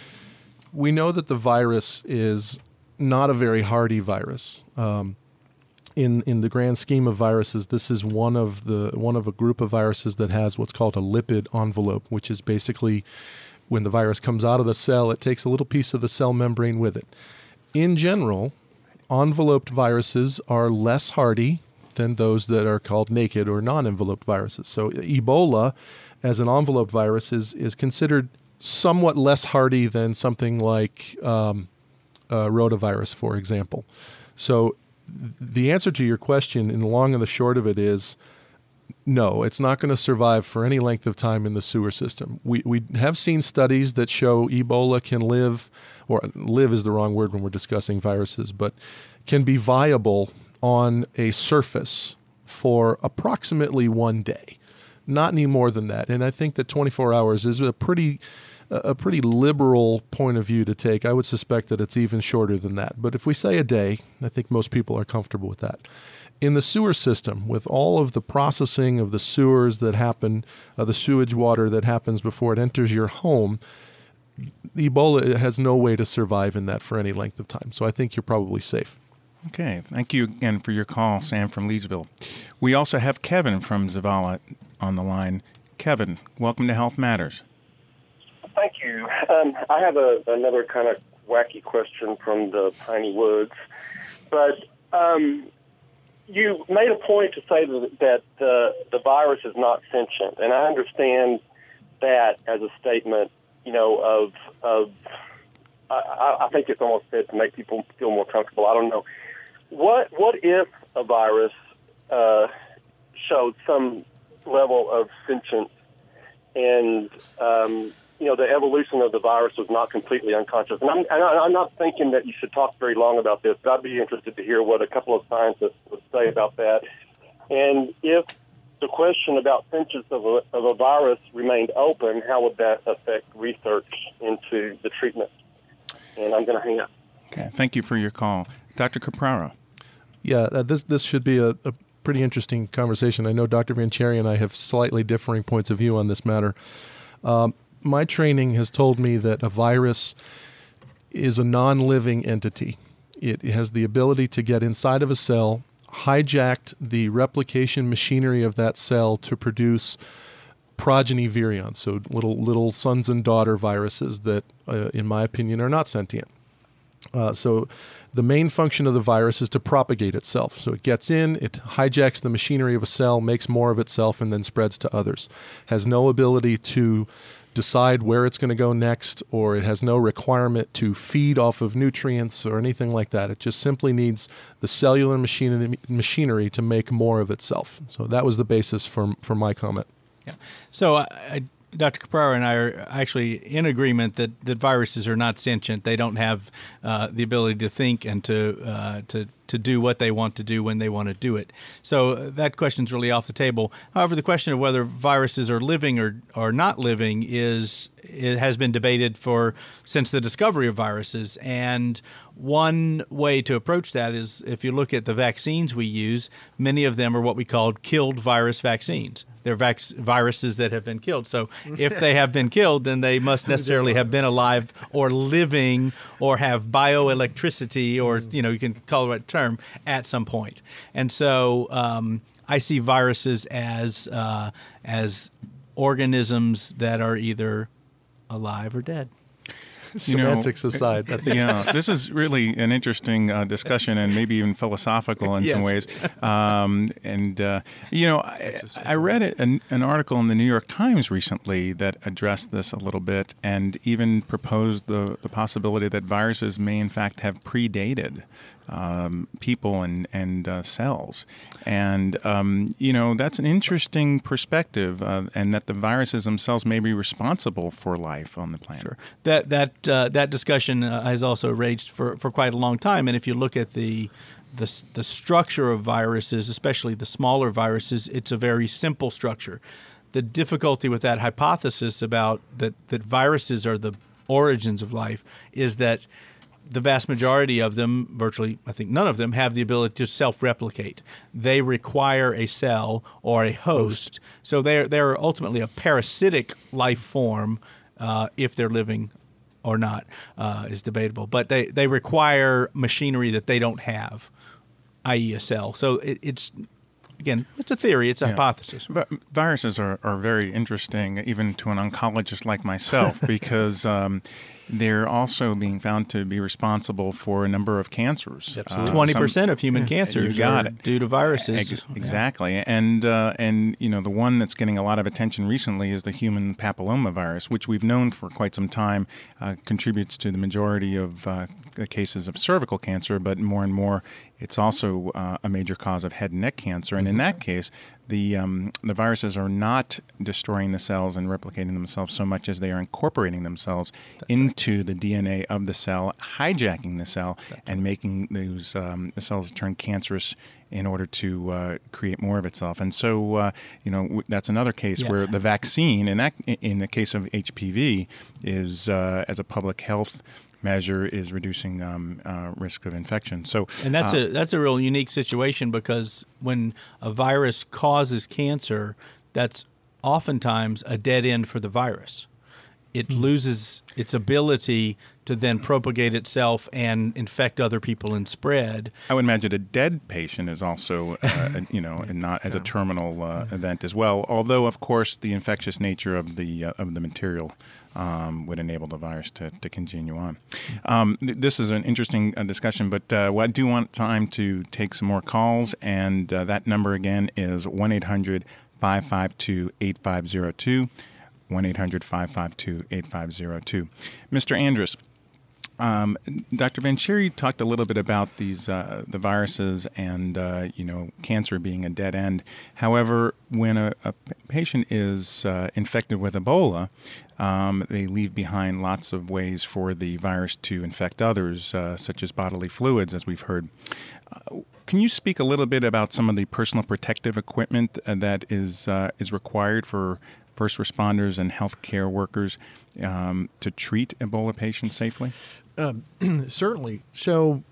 We know that the virus is not a very hardy virus. Um, in in the grand scheme of viruses, this is one of the one of a group of viruses that has what's called a lipid envelope, which is basically when the virus comes out of the cell, it takes a little piece of the cell membrane with it. In general, enveloped viruses are less hardy than those that are called naked or non-enveloped viruses. So Ebola, as an enveloped virus, is is considered somewhat less hardy than something like um, uh, rotavirus, for example. So th- the answer to your question in the long and the short of it is no, it's not going to survive for any length of time in the sewer system. We we have seen studies that show Ebola can live, or live is the wrong word when we're discussing viruses, but can be viable on a surface for approximately one day. not any more than that. And I think that twenty-four hours is a pretty a pretty liberal point of view to take. I would suspect that it's even shorter than that. But if we say a day, I think most people are comfortable with that. In the sewer system, with all of the processing of the sewers that happen, uh, the sewage water that happens before it enters your home, Ebola has no way to survive in that for any length of time. So I think you're probably safe. Okay. Thank you again for your call, Sam from Leesville. We also have Kevin from Zavala on the line. Kevin, welcome to Health Matters. Thank you. Um, I have a, another kind of wacky question from the Piney Woods, but um, you made a point to say that, that uh, the virus is not sentient, and I understand that as a statement, you know, of of I, I think it's almost said to make people feel more comfortable. I don't know. What what if a virus uh, showed some level of sentience and um, you know, the evolution of the virus was not completely unconscious. And I'm, and I'm not thinking that you should talk very long about this, but I'd be interested to hear what a couple of scientists would say about that. And if the question about sentience of a, of a virus remained open, how would that affect research into the treatment? And I'm going to hang up. Okay, thank you for your call. Doctor Caprara. Yeah, uh, this this should be a, a pretty interesting conversation. I know Doctor Vancheri and I have slightly differing points of view on this matter. Um, My training has told me that a virus is a non-living entity. It has the ability to get inside of a cell, hijacked the replication machinery of that cell to produce progeny virions, so little little sons and daughter viruses that, uh, in my opinion, are not sentient. Uh, so the main function of the virus is to propagate itself. So it gets in, it hijacks the machinery of a cell, makes more of itself, and then spreads to others. Has no ability to decide where it's going to go next, or it has no requirement to feed off of nutrients or anything like that. It just simply needs the cellular machinery, machinery to make more of itself. So that was the basis for, for my comment. Yeah. So I, I Doctor Caprara and I are actually in agreement that, that viruses are not sentient. They don't have uh, the ability to think and to uh, to to do what they want to do when they want to do it. So that question's really off the table. However, the question of whether viruses are living or, or not living is it has been debated for since the discovery of viruses. And one way to approach that is if you look at the vaccines we use, many of them are what we call killed virus vaccines. They're vac- viruses that have been killed. So if they have been killed, then they must necessarily have been alive or living or have bioelectricity or, you know, you can call it a term at some point. And so um, I see viruses as uh, as organisms that are either alive or dead. Semantics you know, aside. I think. Yeah, this is really an interesting uh, discussion and maybe even philosophical in yes. some ways. Um, and, uh, you know, I, I read it, an, an article in the New York Times recently that addressed this a little bit and even proposed the, the possibility that viruses may in fact have predated um, people and, and uh, cells. And, um, you know, that's an interesting perspective, uh, and that the viruses themselves may be responsible for life on the planet. Sure. That, that Uh, that discussion uh, has also raged for, for quite a long time. And if you look at the, the the structure of viruses, especially the smaller viruses, it's a very simple structure. The difficulty with that hypothesis about that, that viruses are the origins of life is that the vast majority of them, virtually I think none of them, have the ability to self-replicate. They require a cell or a host. So they're, they're ultimately a parasitic life form uh, if they're living or not uh, is debatable. But they, they require machinery that they don't have, that is a cell. So it, it's, again, it's a theory. It's a yeah. hypothesis. But viruses are, are very interesting, even to an oncologist like myself, because um, they're also being found to be responsible for a number of cancers. Absolutely. Uh, twenty percent some, of human cancers you got are it. due to viruses. Ex- exactly. Yeah. And, uh, and, you know, the one that's getting a lot of attention recently is the human papillomavirus, which we've known for quite some time uh, contributes to the majority of uh, the cases of cervical cancer, but more and more it's also uh, a major cause of head and neck cancer. And in that case, the um, the viruses are not destroying the cells and replicating themselves so much as they are incorporating themselves That's into right. the D N A of the cell, hijacking the cell, That's and right. making those um, the cells turn cancerous in order to uh, create more of itself. And so, uh, you know, w- that's another case yeah. where the vaccine, in that, in the case of H P V, is uh, as a public health measure is reducing um, uh, risk of infection. So, and that's uh, a that's a real unique situation, because when a virus causes cancer, that's oftentimes a dead end for the virus. It mm-hmm. loses its ability to then propagate itself and infect other people and spread. I would imagine a dead patient is also, uh, you know, and not as a terminal uh, event as well. Although, of course, the infectious nature of the uh, of the material um, would enable the virus to, to continue on. Um, th- this is an interesting uh, discussion, but uh, well, I do want time to take some more calls, and uh, that number again is one eight hundred five five two eight five zero two. one eight hundred five five two eight five zero two. Mister Andrus, um, Doctor Vancheri talked a little bit about these uh, the viruses and uh, you know cancer being a dead end. However, when a, a patient is uh, infected with Ebola, um, they leave behind lots of ways for the virus to infect others, uh, such as bodily fluids, as we've heard. Uh, Can you speak a little bit about some of the personal protective equipment uh, that is uh, is required for first responders and healthcare workers um, to treat Ebola patients safely? Um, certainly. So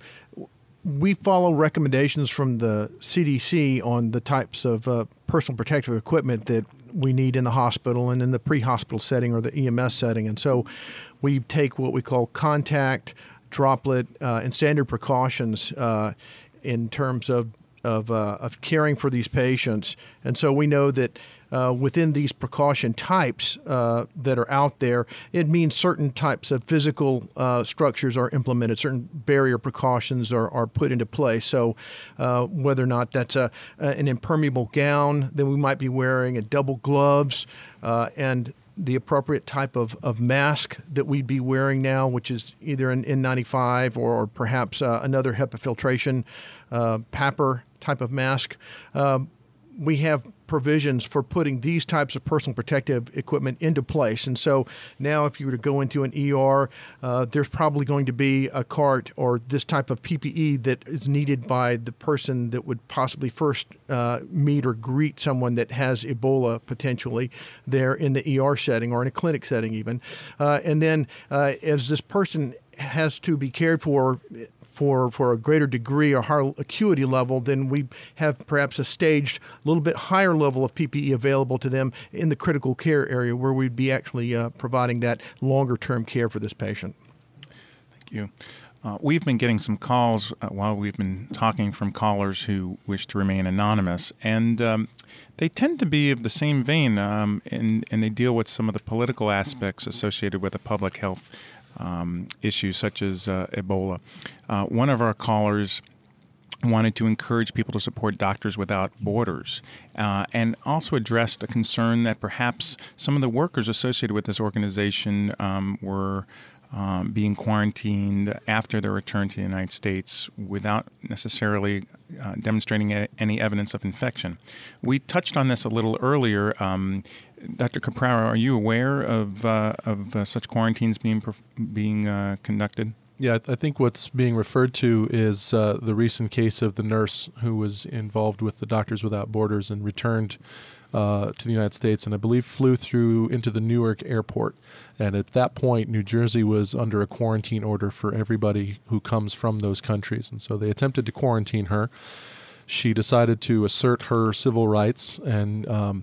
we follow recommendations from the C D C on the types of uh, personal protective equipment that we need in the hospital and in the pre-hospital setting or the E M S setting. And so we take what we call contact, droplet, uh, and standard precautions uh, in terms of of, uh, of caring for these patients. And so we know that uh, within these precaution types uh, that are out there, it means certain types of physical uh, structures are implemented, certain barrier precautions are, are put into place. So uh, whether or not that's a, an impermeable gown that we might be wearing, and double gloves, uh, and the appropriate type of, of mask that we'd be wearing now, which is either an N ninety-five or, or perhaps uh, another HEPA filtration uh, P A P R type of mask. Um, we have provisions for putting these types of personal protective equipment into place. And so now if you were to go into an E R, uh, there's probably going to be a cart or this type of P P E that is needed by the person that would possibly first uh, meet or greet someone that has Ebola potentially there in the E R setting or in a clinic setting even. Uh, and then uh, as this person has to be cared for for for a greater degree or higher acuity level, then we have perhaps a staged, a little bit higher level of P P E available to them in the critical care area where we'd be actually uh, providing that longer-term care for this patient. Thank you. Uh, we've been getting some calls uh, while we've been talking from callers who wish to remain anonymous, and um, they tend to be of the same vein, um, and, and they deal with some of the political aspects associated with the public health Um, issues such as uh, Ebola. Uh, one of our callers wanted to encourage people to support Doctors Without Borders uh, and also addressed a concern that perhaps some of the workers associated with this organization um, were um, being quarantined after their return to the United States without necessarily uh, demonstrating a- any evidence of infection. We touched on this a little earlier. Um, Doctor Caprara, are you aware of uh, of uh, such quarantines being being uh, conducted? Yeah, I, th- I think what's being referred to is uh, the recent case of the nurse who was involved with the Doctors Without Borders and returned uh, to the United States, and I believe flew through into the Newark airport. And at that point, New Jersey was under a quarantine order for everybody who comes from those countries, and so they attempted to quarantine her. She decided to assert her civil rights and Um,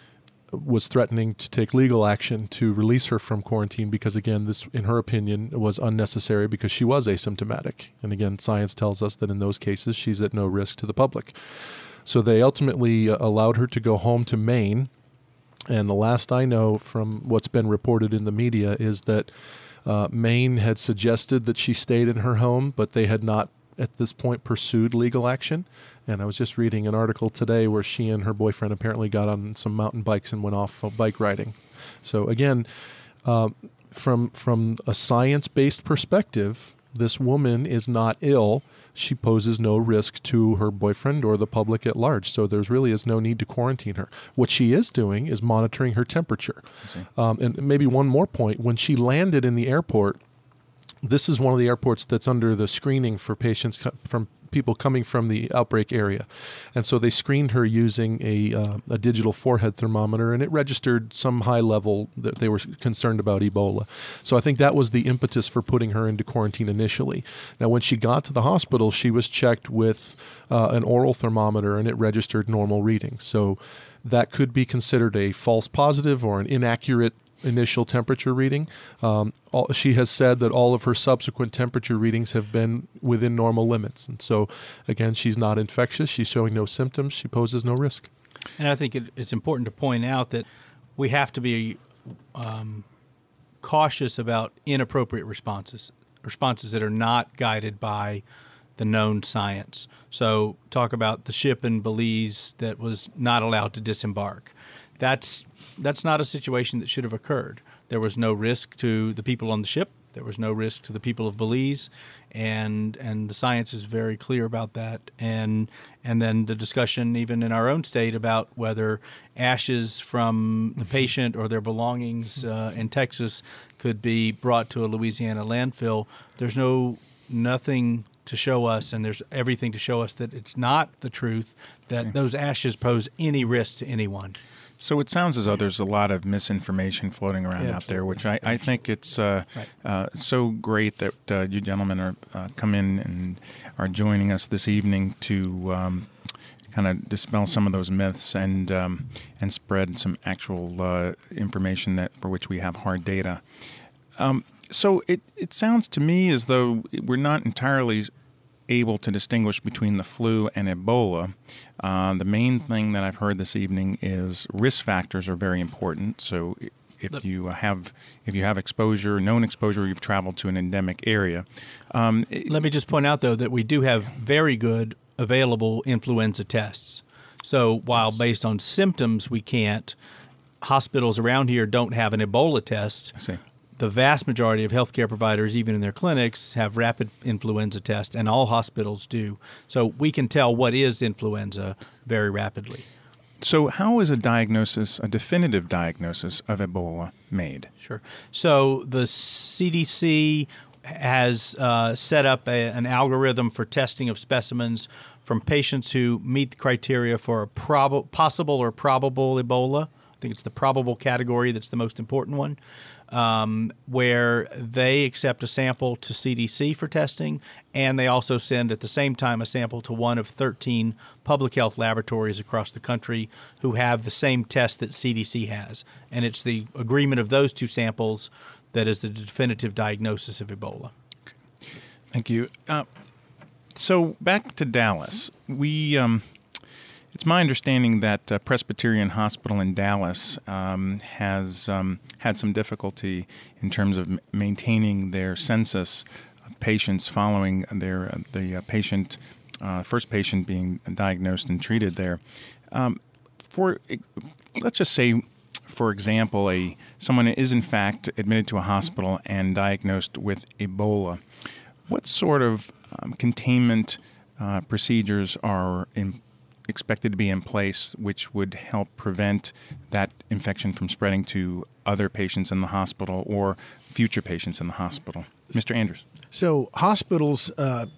was threatening to take legal action to release her from quarantine because, again, this, in her opinion, was unnecessary because she was asymptomatic. And again, science tells us that in those cases, she's at no risk to the public. So they ultimately uh, allowed her to go home to Maine. And the last I know from what's been reported in the media is that uh, Maine had suggested that she stayed in her home, but they had not at this point pursued legal action. And I was just reading an article today where she and her boyfriend apparently got on some mountain bikes and went off bike riding. So again, uh, from from a science-based perspective, This woman is not ill. She poses no risk to her boyfriend or the public at large, so there really is no need to quarantine her. What she is doing is monitoring her temperature. Um, and maybe one more point, when she landed in the airport, this is one of the airports that's under the screening for patients co- from people coming from the outbreak area. And so they screened her using a, uh, a digital forehead thermometer, and it registered some high level that they were concerned about Ebola. So I think that was the impetus for putting her into quarantine initially. Now, when she got to the hospital, she was checked with uh, an oral thermometer, and it registered normal readings. So that could be considered a false positive or an inaccurate initial temperature reading. Um, all, she has said that all of her subsequent temperature readings have been within normal limits. And so, again, she's not infectious. She's showing no symptoms. She poses no risk. And I think it, it's important to point out that we have to be um, cautious about inappropriate responses, responses that are not guided by the known science. So talk about the ship in Belize that was not allowed to disembark. That's that's not a situation that should have occurred. There was no risk to the people on the ship. There was no risk to the people of Belize, and and the science is very clear about that. And and then the discussion, even in our own state, about whether ashes from the patient or their belongings uh, in Texas could be brought to a Louisiana landfill. There's no nothing to show us, and there's everything to show us that it's not the truth, that those ashes pose any risk to anyone. So it sounds as though there's a lot of misinformation floating around Yeah, out there, which I, I think it's uh, Right. uh, so great that uh, you gentlemen are uh, come in and are joining us this evening to um, kind of dispel some of those myths and um, and spread some actual uh, information that for which we have hard data. Um, so it, it sounds to me as though we're not entirely able to distinguish between the flu and Ebola. Uh, the main thing that I've heard this evening is risk factors are very important. So if you have if you have exposure, known exposure, you've traveled to an endemic area. Um, Let me just point out, though, that we do have very good available influenza tests. So while based on symptoms we can't, hospitals around here don't have an Ebola test. I see. The vast majority of healthcare providers, even in their clinics, have rapid influenza tests, and all hospitals do. So we can tell what is influenza very rapidly. So how is a diagnosis, a definitive diagnosis of Ebola made? Sure. So the C D C has uh, set up a, an algorithm for testing of specimens from patients who meet the criteria for a prob- possible or probable Ebola. I think it's the probable category that's the most important one. Um, where they accept a sample to C D C for testing, and they also send at the same time a sample to one of thirteen public health laboratories across the country who have the same test that C D C has. And it's the agreement of those two samples that is the definitive diagnosis of Ebola. Thank you. Uh, so back to Dallas. We... Um, It's my understanding that uh, Presbyterian Hospital in Dallas um, has um, had some difficulty in terms of m- maintaining their census of patients following their uh, the uh, patient, uh, first patient being diagnosed and treated there. Um, for let's just say, for example, a someone is in fact admitted to a hospital and diagnosed with Ebola. What sort of um, containment uh, procedures are in expected to be in place which would help prevent that infection from spreading to other patients in the hospital or future patients in the hospital? Mister Andrews. So hospitals uh,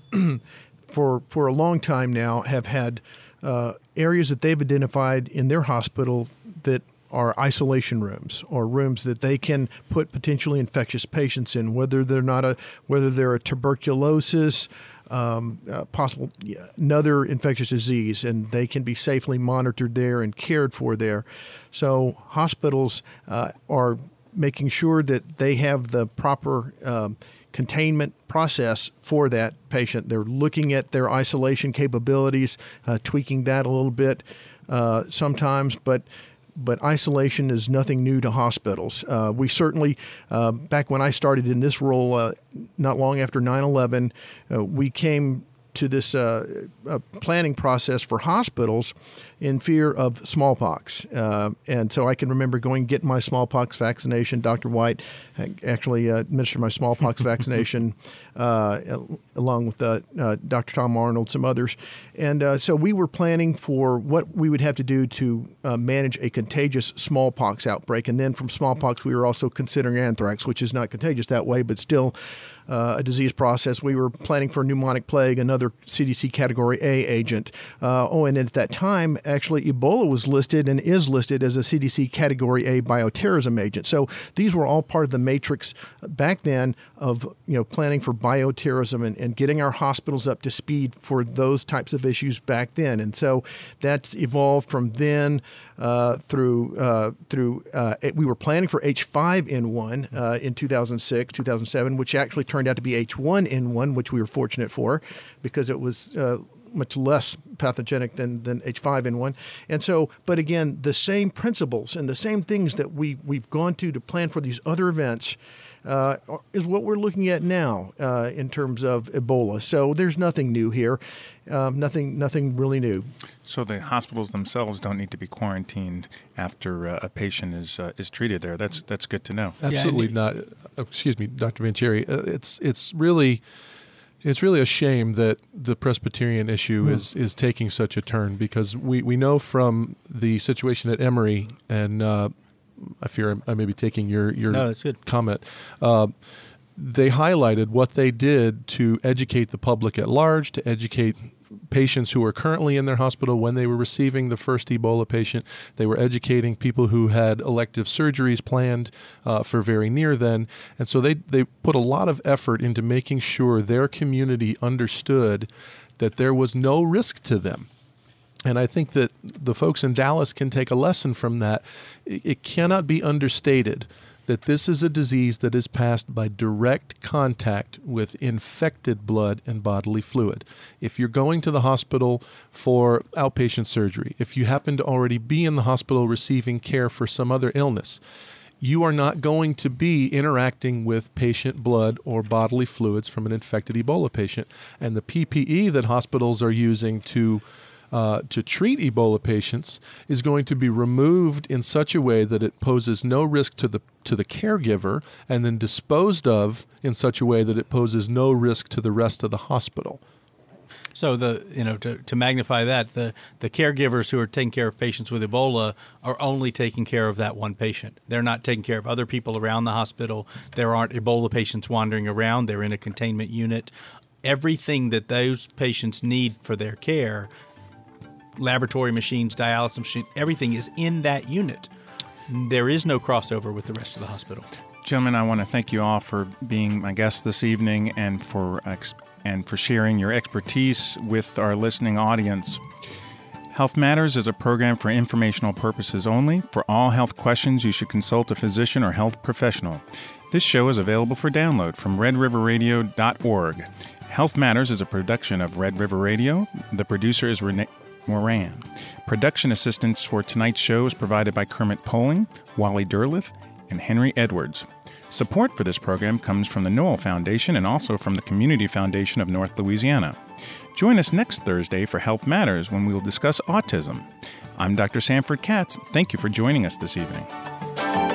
for for a long time now have had uh, areas that they've identified in their hospital that are isolation rooms or rooms that they can put potentially infectious patients in, whether they're not a whether they're a tuberculosis, um, uh, possible another infectious disease, and they can be safely monitored there and cared for there. So hospitals uh, are making sure that they have the proper um, containment process for that patient. They're looking at their isolation capabilities, uh, tweaking that a little bit uh, sometimes, but But isolation is nothing new to hospitals. Uh, we certainly, uh, back when I started in this role, uh, not long after nine eleven, uh, we came to this uh, uh, planning process for hospitals in fear of smallpox. Uh, and so I can remember going and getting my smallpox vaccination. Doctor White actually uh, administered my smallpox vaccination uh, along with uh, uh, Doctor Tom Arnold, some others. And uh, so we were planning for what we would have to do to uh, manage a contagious smallpox outbreak. And then from smallpox, we were also considering anthrax, which is not contagious that way, but still uh, a disease process. We were planning for pneumonic plague, another C D C Category A agent. Uh, oh, and at that time, actually, Ebola was listed and is listed as a C D C Category A bioterrorism agent. So these were all part of the matrix back then of you know planning for bioterrorism and, and getting our hospitals up to speed for those types of issues back then. And so that's evolved from then uh, through uh, through uh, we were planning for H five N one uh, in two thousand six, two thousand seven, which actually turned out to be H one N one, which we were fortunate for because it was uh, much less pathogenic than, than H five N one. And so, but again, the same principles and the same things that we, we've gone to to plan for these other events uh, is what we're looking at now uh, in terms of Ebola. So there's nothing new here, um, nothing nothing really new. So the hospitals themselves don't need to be quarantined after uh, a patient is uh, is treated there. That's that's good to know. Absolutely not. Uh, excuse me, Doctor Vanchieri. Uh, it's it's really... It's really a shame that the Presbyterian issue mm. is, is taking such a turn because we, we know from the situation at Emory, and uh, I fear I may be taking your, your no, that's good. comment, uh, they highlighted what they did to educate the public at large, to educate patients who are currently in their hospital when they were receiving the first Ebola patient. They were educating people who had elective surgeries planned uh, for very near then. And so they, they put a lot of effort into making sure their community understood that there was no risk to them. And I think that the folks in Dallas can take a lesson from that. It cannot be understated that this is a disease that is passed by direct contact with infected blood and bodily fluid. If you're going to the hospital for outpatient surgery, if you happen to already be in the hospital receiving care for some other illness, you are not going to be interacting with patient blood or bodily fluids from an infected Ebola patient. And the P P E that hospitals are using to Uh, to treat Ebola patients is going to be removed in such a way that it poses no risk to the to the caregiver, and then disposed of in such a way that it poses no risk to the rest of the hospital. So the you know to, to magnify that, the the caregivers who are taking care of patients with Ebola are only taking care of that one patient. They're not taking care of other people around the hospital. There aren't Ebola patients wandering around. They're in a containment unit. Everything that those patients need for their care, laboratory machines, dialysis machine, everything is in that unit. There is no crossover with the rest of the hospital. Gentlemen, I want to thank you all for being my guests this evening and for ex- and for sharing your expertise with our listening audience. Health Matters is a program for informational purposes only. For all health questions, you should consult a physician or health professional. This show is available for download from red river radio dot org. Health Matters is a production of Red River Radio. The producer is Renee Moran. Production assistance for tonight's show is provided by Kermit Poling, Wally Derleth, and Henry Edwards. Support for this program comes from the Noel Foundation and also from the Community Foundation of North Louisiana. Join us next Thursday for Health Matters when we will discuss autism. I'm Doctor Sanford Katz. Thank you for joining us this evening.